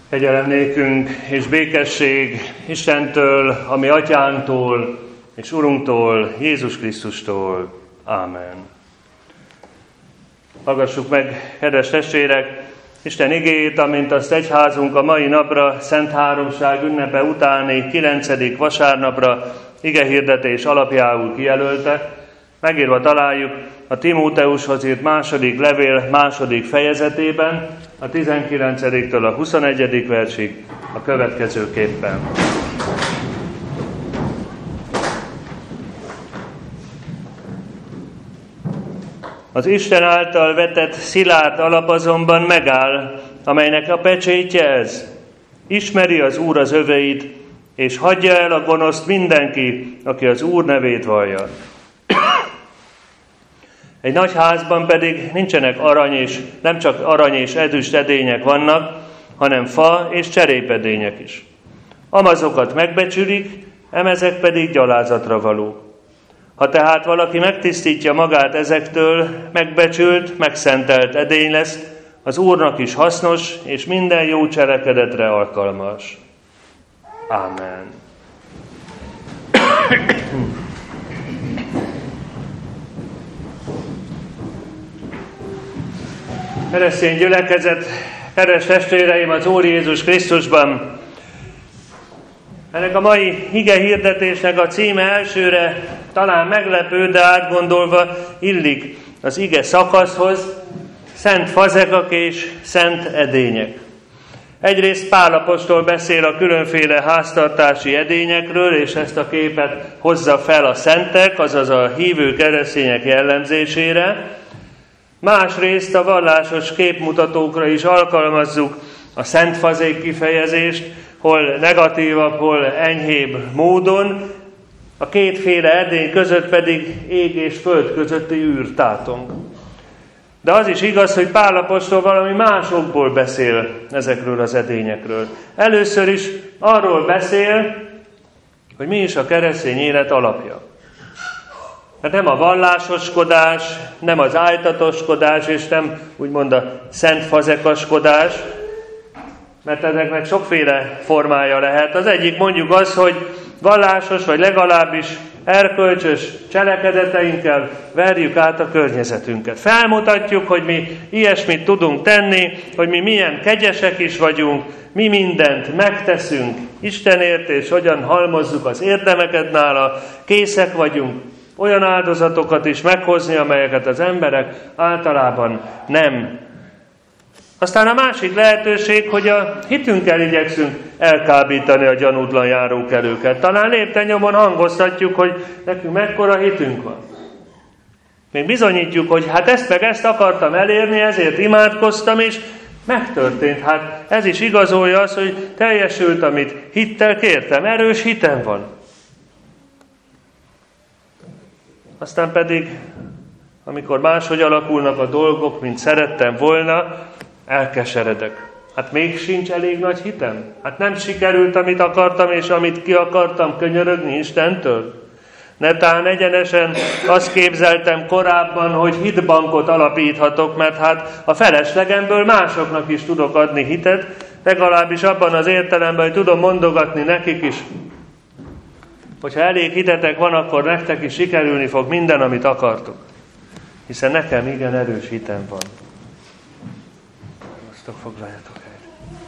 Kegyelem nékünk és békesség Istentől, a mi atyánktól és Urunktól, Jézus Krisztustól. Ámen. Hallgassuk meg, kedves testvérek, Isten igéjét, amint azt egyházunk a mai napra, Szent Háromság ünnepe utáni 9. vasárnapra igehirdetés alapjául kijelölte. Megírva találjuk a Timóteushoz írt második levél második fejezetében, a 19-től a 21. versig a következőképpen. Az Isten által vetett szilárd alap azonban megáll, amelynek a pecsétje ez. Ismeri az Úr az öveit, és hagyja el a gonoszt mindenki, aki az Úr nevét vallja. Egy nagy házban pedig nincsenek nem csak arany és ezüst edények vannak, hanem fa és cserépedények is. Amazokat megbecsülik, emezek pedig gyalázatra való. Ha tehát valaki megtisztítja magát ezektől, megbecsült, megszentelt edény lesz, az Úrnak is hasznos, és minden jó cselekedetre alkalmas. Ámen. Keresztény gyülekezet, kedves testvéreim az Úr Jézus Krisztusban! Ennek a mai ige hirdetésnek a címe elsőre talán meglepő, de átgondolva illik az ige szakaszhoz: szent fazekak és szent edények. Egyrészt Pál apostol beszél a különféle háztartási edényekről, és ezt a képet hozza fel a szentek, azaz a hívő keresztények jellemzésére. Másrészt a vallásos képmutatókra is alkalmazzuk a szent fazék kifejezést, hol negatívabb, hol enyhébb módon, a kétféle edény között pedig ég és föld közötti űr tátong. De az is igaz, hogy Pál apostol valami másokból beszél ezekről az edényekről. Először is arról beszél, hogy mi is a keresztény élet alapja. Hát nem a vallásoskodás, nem az ájtatoskodás, és nem úgymond a szent fazekaskodás, mert ezeknek sokféle formája lehet. Az egyik mondjuk az, hogy vallásos, vagy legalábbis erkölcsös cselekedeteinkkel verjük át a környezetünket. Felmutatjuk, hogy mi ilyesmit tudunk tenni, hogy mi milyen kegyesek is vagyunk, mi mindent megteszünk Istenért, és hogyan halmozzuk az érdemeket nála, készek vagyunk olyan áldozatokat is meghozni, amelyeket az emberek általában nem. Aztán a másik lehetőség, hogy a hitünkkel igyekszünk elkábítani a gyanútlan járókelőket. Talán lépten-nyomon hangoztatjuk, hogy nekünk mekkora hitünk van. Még bizonyítjuk, hogy hát ezt meg ezt akartam elérni, ezért imádkoztam, és megtörtént. Hát ez is igazolja azt, hogy teljesült, amit hittel kértem. Erős hitem van. Aztán pedig, amikor máshogy alakulnak a dolgok, mint szerettem volna, elkeseredek. Hát még sincs elég nagy hitem? Hát nem sikerült, amit akartam, és amit ki akartam könyörögni Istentől? Netán egyenesen azt képzeltem korábban, hogy hitbankot alapíthatok, mert hát a feleslegemből másoknak is tudok adni hitet, legalábbis abban az értelemben, hogy tudom mondogatni nekik is. Hogyha elég hitetek van, akkor nektek is sikerülni fog minden, amit akartok. Hiszen nekem igen erős hitem van. Foglaljatok el.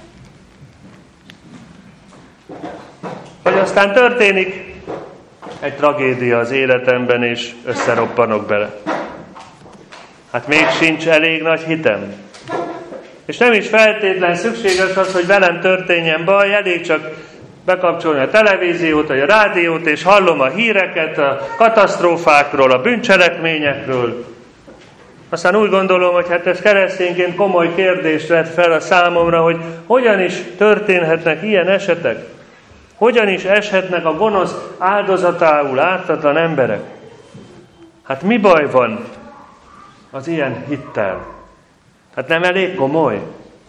Hogy aztán történik egy tragédia az életemben, és összeroppanok bele. Hát még sincs elég nagy hitem. És nem is feltétlen szükséges az, hogy velem történjen baj, elég csak bekapcsolni a televíziót, vagy a rádiót, és hallom a híreket, a katasztrófákról, a bűncselekményekről. Aztán úgy gondolom, hogy hát ez keresztényként komoly kérdést vett fel a számomra, hogy hogyan is történhetnek ilyen esetek? Hogyan is eshetnek a gonosz áldozatául ártatlan emberek? Hát mi baj van az ilyen hittel? Hát nem elég komoly?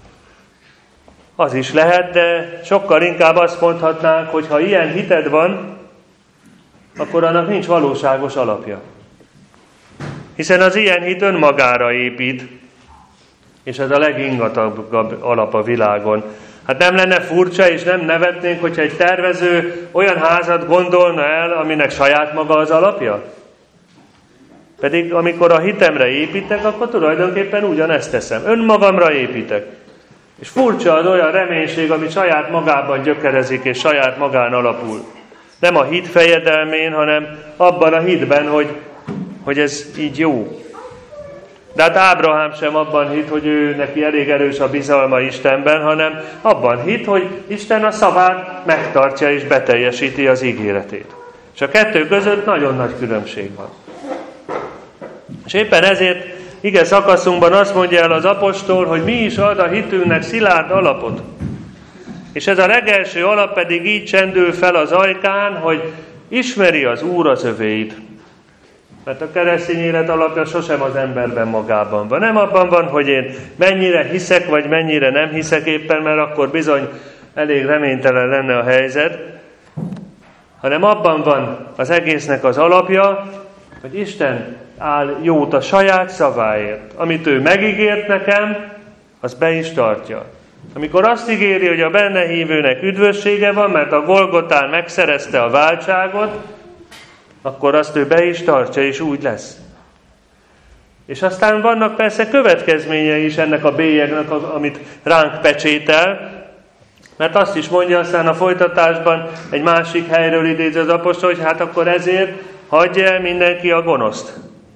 Az is lehet, de sokkal inkább azt mondhatnánk, hogy ha ilyen hited van, akkor annak nincs valóságos alapja. Hiszen az ilyen hit önmagára épít, és ez a legingatabb alap a világon. Hát nem lenne furcsa, és nem nevetnénk, hogyha egy tervező olyan házat gondolna el, aminek saját maga az alapja? Pedig amikor a hitemre építek, akkor tulajdonképpen ugyanezt teszem. Önmagamra építek. És furcsa az olyan reménység, ami saját magában gyökerezik, és saját magán alapul. Nem a hit fejedelmén, hanem abban a hitben, hogy ez így jó. De hát Ábrahám sem abban hitt, hogy ő neki elég erős a bizalma Istenben, hanem abban hitt, hogy Isten a szavát megtartja és beteljesíti az ígéretét. És a kettő között nagyon nagy különbség van. És éppen ezért ige szakaszunkban azt mondja el az apostol, hogy mi is ad a hitünknek szilárd alapot. És ez a legelső alap pedig így csendül fel az ajkán, hogy ismeri az Úr az övéit. Mert a keresztény élet alapja sosem az emberben magában van. Nem abban van, hogy én mennyire hiszek, vagy mennyire nem hiszek éppen, mert akkor bizony elég reménytelen lenne a helyzet, hanem abban van az egésznek az alapja, hogy Isten áll jót a saját szaváért. Amit ő megígért nekem, az be is tartja. Amikor azt ígéri, hogy a benne hívőnek üdvössége van, mert a Golgotán megszerezte a váltságot, akkor azt ő be is tartja, és úgy lesz. És aztán vannak persze következményei is ennek a bélyegnek, amit ránk pecsétel, mert azt is mondja aztán a folytatásban, egy másik helyről idézi az apostol, hogy hát akkor ezért hagyja el mindenki a gonoszt.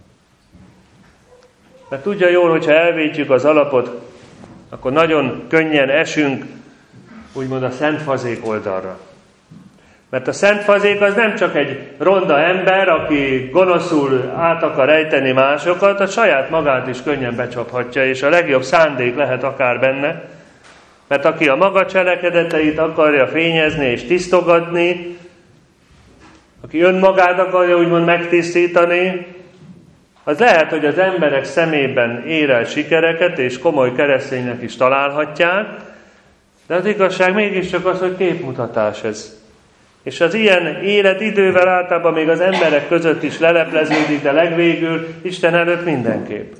Mert tudja jól, hogyha elvétjük az alapot, akkor nagyon könnyen esünk, úgymond a szent fazék oldalra. Mert a szent fazék az nem csak egy ronda ember, aki gonoszul át akar ejteni másokat, a saját magát is könnyen becsaphatja, és a legjobb szándék lehet akár benne. Mert aki a maga cselekedeteit akarja fényezni és tisztogatni, aki önmagát akarja úgymond megtisztítani, az lehet, hogy az emberek szemében ér el sikereket, és komoly kereszténynek is találhatják, de az igazság mégiscsak az, hogy képmutatás ez. És az ilyen élet idővel általában még az emberek között is lelepleződik, de legvégül Isten előtt mindenképp.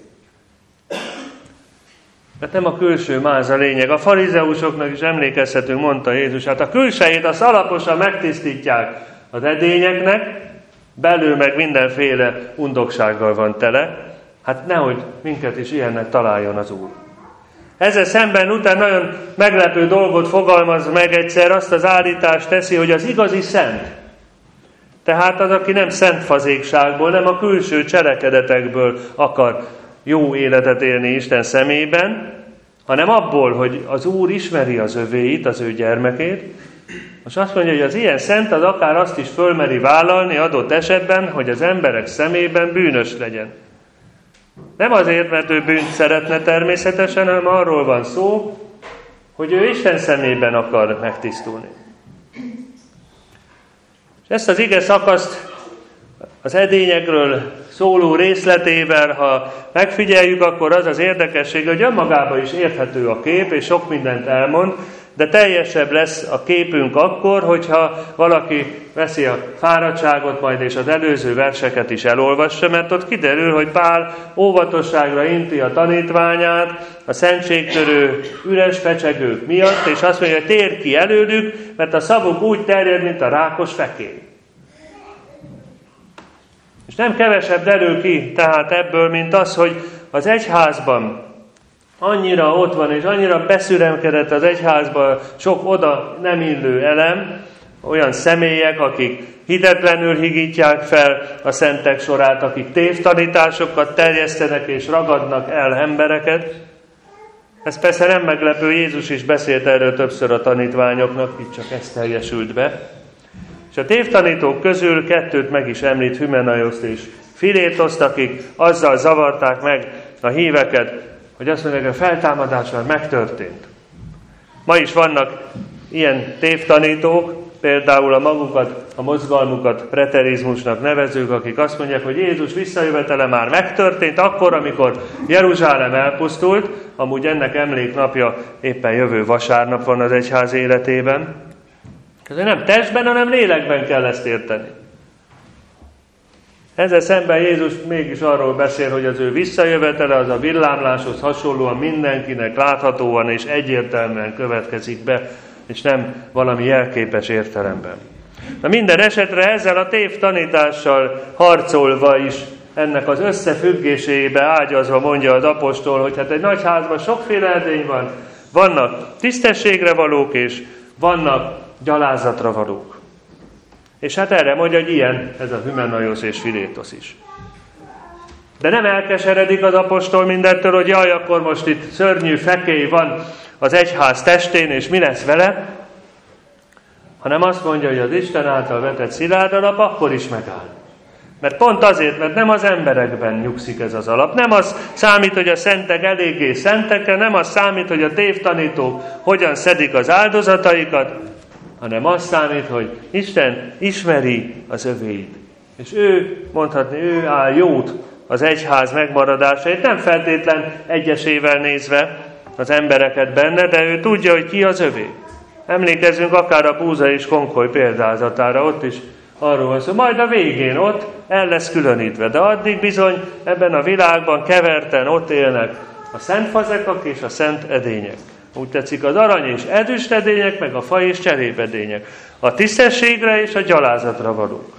Mert nem a külső máz a lényeg. A farizeusoknak is emlékezhetünk, mondta Jézus, hát a külsejét azt alaposan megtisztítják az edényeknek, belül meg mindenféle undoksággal van tele, hát nehogy minket is ilyennek találjon az Úr. Ezzel szemben után nagyon meglepő dolgot fogalmaz meg egyszer, azt az állítást teszi, hogy az igazi szent, tehát az, aki nem szent fazékságból, nem a külső cselekedetekből akar jó életet élni Isten szemében, hanem abból, hogy az Úr ismeri az övéit, az ő gyermekét. Most azt mondja, hogy az ilyen szent az akár azt is fölmeri vállalni adott esetben, hogy az emberek szemében bűnös legyen. Nem azért, mert ő bűnt szeretne természetesen, hanem arról van szó, hogy ő Isten szemében akar megtisztulni. És ezt az ige szakaszt az edényekről szóló részletével, ha megfigyeljük, akkor az az érdekesség, hogy önmagában is érthető a kép, és sok mindent elmond, de teljesebb lesz a képünk akkor, hogyha valaki veszi a fáradtságot majd, és az előző verseket is elolvassa, mert ott kiderül, hogy Pál óvatosságra inti a tanítványát a szentségtörő üres fecsegők miatt, és azt mondja, hogy térj ki előlük, mert a szavuk úgy terjed, mint a rákos fekély. És nem kevesebb derül ki tehát ebből, mint az, hogy az egyházban annyira ott van, és annyira beszüremkedett az egyházban sok oda nem illő elem, olyan személyek, akik hitetlenül higítják fel a szentek sorát, akik tévtanításokat terjesztenek és ragadnak el embereket. Ez persze nem meglepő, Jézus is beszélt erről többször a tanítványoknak, itt csak ez teljesült be. És a tévtanítók közül kettőt meg is említ, Hümenaioszt és Filétoszt, akik azzal zavarták meg a híveket, hogy azt mondják, hogy a feltámadás már megtörtént. Ma is vannak ilyen tévtanítók, például a magukat, a mozgalmukat preterizmusnak nevezők, akik azt mondják, hogy Jézus visszajövetele már megtörtént, akkor, amikor Jeruzsálem elpusztult, amúgy ennek emléknapja éppen jövő vasárnap van az egyház életében. Ezért nem testben, hanem lélekben kell ezt érteni. Ezzel szemben Jézus mégis arról beszél, hogy az ő visszajövetele az a villámláshoz hasonlóan mindenkinek láthatóan és egyértelműen következik be, és nem valami jelképes értelemben. Na minden esetre ezzel a tévtanítással harcolva is, ennek az összefüggésébe ágyazva mondja az apostol, hogy hát egy nagy házban sokféle edény van, vannak tisztességre valók, és vannak gyalázatra valók. És hát erre mondja, hogy ilyen ez a Hymenaios és Philétosz is. De nem elkeseredik az apostol mindettől, hogy jaj, akkor most itt szörnyű fekély van az egyház testén, és mi lesz vele, hanem azt mondja, hogy az Isten által vetett szilárd alap akkor is megáll. Mert pont azért, mert nem az emberekben nyugszik ez az alap. Nem az számít, hogy a szentek eléggé szentek, nem az számít, hogy a tévtanítók hogyan szedik az áldozataikat, hanem az számít, hogy Isten ismeri az övéit. És ő, mondhatni, ő áll jót az egyház megmaradásait, nem feltétlen egyesével nézve az embereket benne, de ő tudja, hogy ki az övé. Emlékezzünk akár a Búza és Konkoly példázatára, ott is arról van szó, majd a végén ott el lesz különítve, de addig bizony ebben a világban keverten ott élnek a szent fazekak és a szent edények. Úgy tetszik az arany és ezüst edények, meg a fa és cserépedények. A tisztességre és a gyalázatra valók.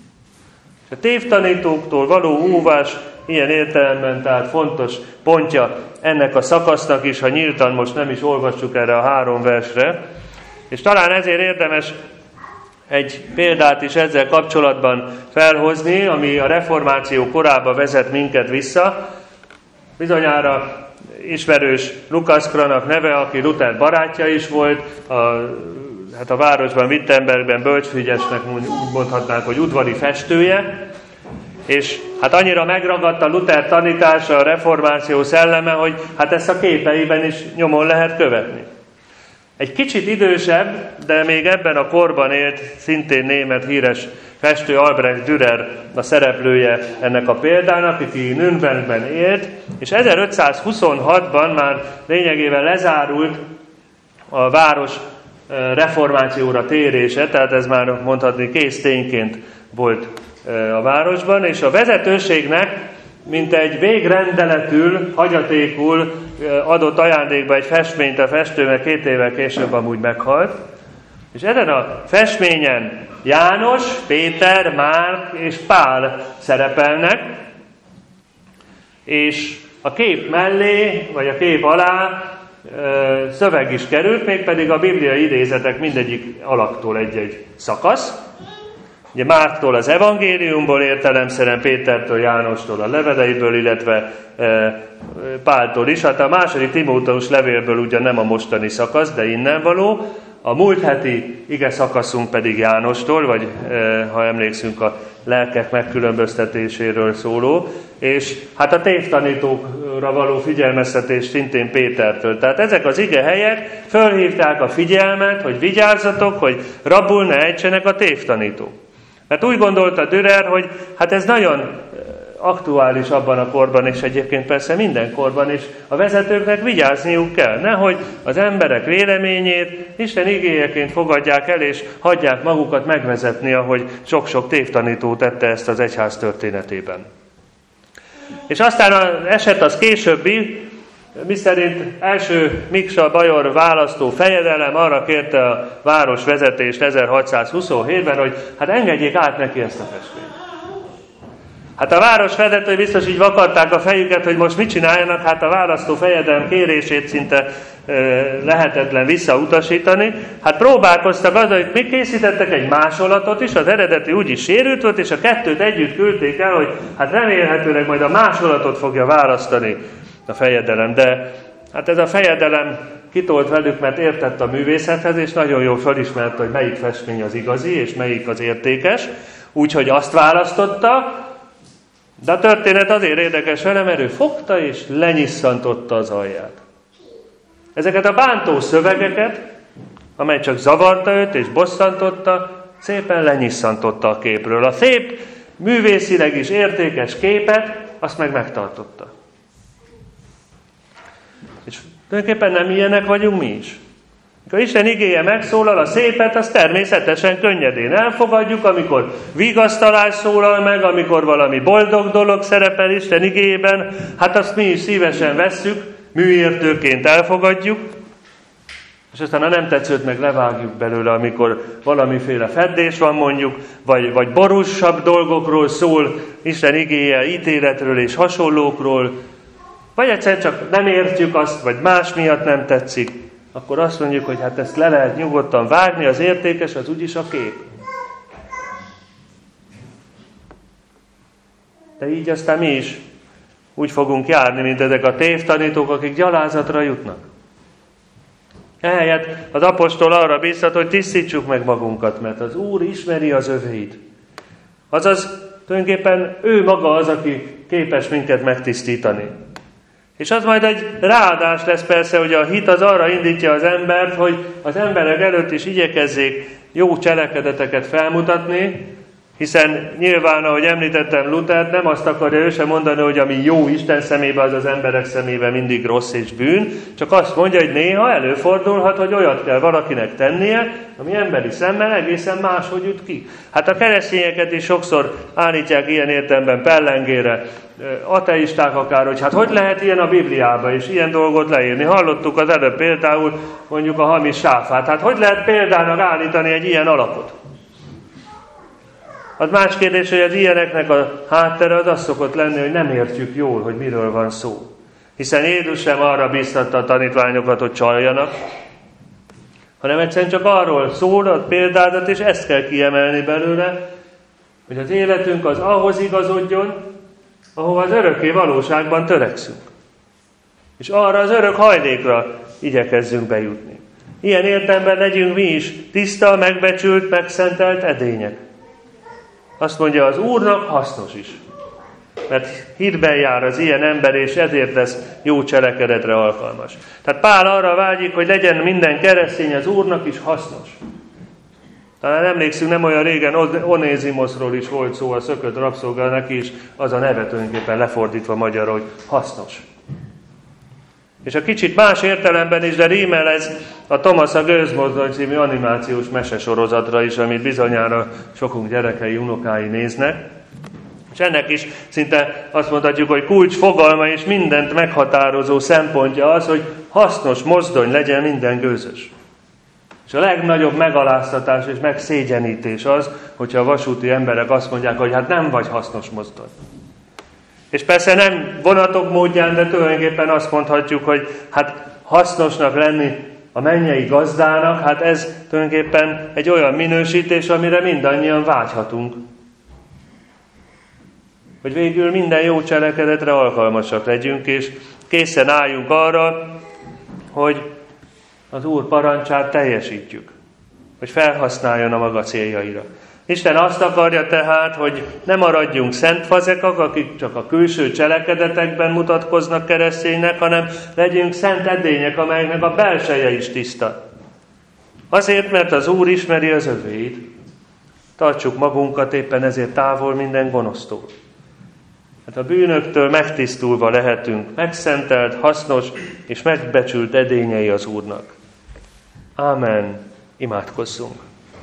A tévtanítóktól való óvás ilyen értelemben, tehát fontos pontja ennek a szakasznak is, ha nyíltan most nem is olvassuk erre a 3 versre. És talán ezért érdemes egy példát is ezzel kapcsolatban felhozni, ami a reformáció korába vezet minket vissza. Bizonyára ismerős Lukas Cranach neve, aki Luther barátja is volt, a városban, Wittenbergben bölcsfügyesnek mondhatnánk, hogy udvari festője, és hát annyira megragadta Luther tanítása, a reformáció szelleme, hogy hát ezt a képeiben is nyomon lehet követni. Egy kicsit idősebb, de még ebben a korban élt, szintén német híres festő Albrecht Dürer a szereplője ennek a példának, aki Nürnbergben élt, és 1526-ban már lényegében lezárult a város reformációra térése, tehát ez már mondhatni kész tényként volt a városban, és a vezetőségnek mint egy végrendeletül, hagyatékul adott ajándékba egy festményt a festő, mert 2 évvel később amúgy meghalt. És ezen a festményen János, Péter, Márk és Pál szerepelnek, és a kép mellé, vagy a kép alá szöveg is került, mégpedig a bibliai idézetek mindegyik alaktól egy-egy szakasz. Ugye Márktól az evangéliumból értelemszerűen, Pétertől, Jánostól a leveleiből, illetve Páltól is. Hát a második Timóteus levélből ugyan nem a mostani szakasz, de innen való. A múlt heti ige szakaszunk pedig Jánostól, vagy ha emlékszünk a lelkek megkülönböztetéséről szóló, és hát a tévtanítókra való figyelmeztetés szintén Pétertől. Tehát ezek az ige helyek fölhívták a figyelmet, hogy vigyázzatok, hogy rabul ne ejtsenek a tévtanítók. Mert úgy gondolta Dürer, hogy hát ez nagyon aktuális abban a korban, és egyébként persze minden korban is a vezetőknek vigyázniuk kell. Nehogy az emberek véleményét Isten igéjeként fogadják el, és hagyják magukat megvezetni, ahogy sok-sok tévtanító tette ezt az egyház történetében. És aztán az eset az későbbi, miszerint első Miksa bajor választó fejedelem arra kérte a város vezetést 1627-ben, hogy hát engedjék át neki ezt a festményt. Hát a város vezetői biztos így vakarták a fejüket, hogy most mit csináljanak, hát a választó fejedelem kérését szinte lehetetlen visszautasítani. Hát próbálkoztak azzal, hogy mi készítettek egy másolatot is, az eredeti úgyis sérült volt, és a 2 együtt küldték el, hogy hát remélhetőleg majd a másolatot fogja választani a fejedelem. De hát ez a fejedelem kitolt velük, mert értett a művészethez, és nagyon jól felismerte, hogy melyik festmény az igazi, és melyik az értékes. Úgyhogy azt választotta, de a történet azért érdekes vele, mert ő fogta és lenyisszantotta az alját. Ezeket a bántó szövegeket, amely csak zavarta őt és bosszantotta, szépen lenyisszantotta a képről. A szép, művészileg is értékes képet, azt meg megtartotta. És tulajdonképpen nem ilyenek vagyunk mi is. Amikor Isten igéje megszólal, a szépet, azt természetesen könnyedén elfogadjuk, amikor vigasztalás szólal meg, amikor valami boldog dolog szerepel Isten igéjében, hát azt mi is szívesen vesszük, műértőként elfogadjuk, és aztán a nem tetszőt meg levágjuk belőle, amikor valamiféle feddés van mondjuk, vagy borúsabb dolgokról szól Isten igéje, ítéletről és hasonlókról, vagy egyszer csak nem értjük azt, vagy más miatt nem tetszik, akkor azt mondjuk, hogy hát ezt le lehet nyugodtan vágni, az értékes, az úgyis a kép. De így aztán mi is úgy fogunk járni, mint ezek a tévtanítók, akik gyalázatra jutnak. Ehelyett az apostol arra bíztat, hogy tisztítsuk meg magunkat, mert az Úr ismeri az övéit. Azaz, tulajdonképpen ő maga az, aki képes minket megtisztítani. És az majd egy ráadás lesz persze, hogy a hit az arra indítja az embert, hogy az emberek előtt is igyekezzék jó cselekedeteket felmutatni, hiszen nyilván, ahogy említettem, Luther nem azt akarja ő sem mondani, hogy ami jó Isten szemébe, az az emberek szemébe mindig rossz és bűn, csak azt mondja, hogy néha előfordulhat, hogy olyat kell valakinek tennie, ami emberi szemmel egészen máshogy üt ki. Hát a keresztényeket is sokszor állítják ilyen értelemben pellengére, ateisták akár, hogy hát hogy lehet ilyen a Bibliába, és ilyen dolgot leírni. Hallottuk az előbb például mondjuk a hamis sáfát. Hát hogy lehet példának állítani egy ilyen alapot? Az más kérdés, hogy az ilyeneknek a háttere az szokott lenni, hogy nem értjük jól, hogy miről van szó. Hiszen Jézus sem arra bíztatta a tanítványokat, hogy csaljanak, hanem egyszerűen csak arról szól a példázat, és ezt kell kiemelni belőle, hogy az életünk az ahhoz igazodjon, ahova az örökké valóságban törekszünk. És arra az örök hajlékra igyekezzünk bejutni. Ilyen értelemben legyünk mi is tiszta, megbecsült, megszentelt edények. Azt mondja, az Úrnak hasznos is. Mert hitben jár az ilyen ember, és ezért lesz jó cselekedetre alkalmas. Tehát Pál arra vágyik, hogy legyen minden keresztény az Úrnak is hasznos. Talán emlékszünk, nem olyan régen Onézimoszról is volt szó, a szökött rabszolga, neki is az a neve tulajdonképpen lefordítva magyarul, hogy hasznos. És a kicsit más értelemben is, de rímel ez a Thomas a Gőzmozdony című animációs mesesorozatra is, amit bizonyára sokunk gyerekei, unokái néznek. És ennek is szinte azt mondhatjuk, hogy kulcs fogalma és mindent meghatározó szempontja az, hogy hasznos mozdony legyen minden gőzös. És a legnagyobb megaláztatás és megszégyenítés az, hogyha a vasúti emberek azt mondják, hogy hát nem vagy hasznos mozdony. És persze nem vonatok módján, de tulajdonképpen azt mondhatjuk, hogy hát hasznosnak lenni a mennyei gazdának, hát ez tulajdonképpen egy olyan minősítés, amire mindannyian vágyhatunk. Hogy végül minden jó cselekedetre alkalmasak legyünk, és készen álljunk arra, hogy az Úr parancsát teljesítjük, hogy felhasználjon a maga céljaira. Isten azt akarja tehát, hogy ne maradjunk szent fazekak, akik csak a külső cselekedetekben mutatkoznak kereszténynek, hanem legyünk szent edények, amelynek a belseje is tiszta. Azért, mert az Úr ismeri az övéit, tartsuk magunkat éppen ezért távol minden gonosztól. Hát a bűnöktől megtisztulva lehetünk megszentelt, hasznos és megbecsült edényei az Úrnak. Ámen. Imádkozzunk.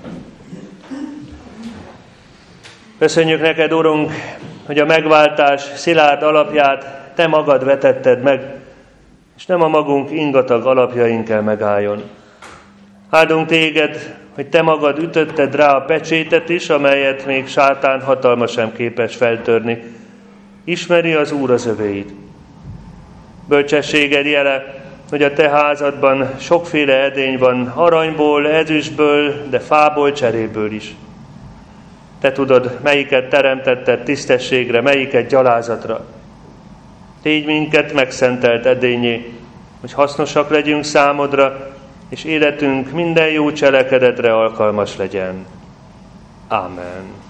Köszönjük neked, Urunk, hogy a megváltás szilárd alapját te magad vetetted meg, és nem a magunk ingatag alapjain kell megálljon. Áldunk téged, hogy te magad ütötted rá a pecsétet is, amelyet még sátán hatalma sem képes feltörni. Ismeri az Úr az övéit. Bölcsességed jele, hogy a te házadban sokféle edény van, aranyból, ezüstből, de fából, cseréből is. Te tudod, melyiket teremtetted tisztességre, melyiket gyalázatra. Tégy minket megszentelt edényé, hogy hasznosak legyünk számodra, és életünk minden jó cselekedetre alkalmas legyen. Ámen.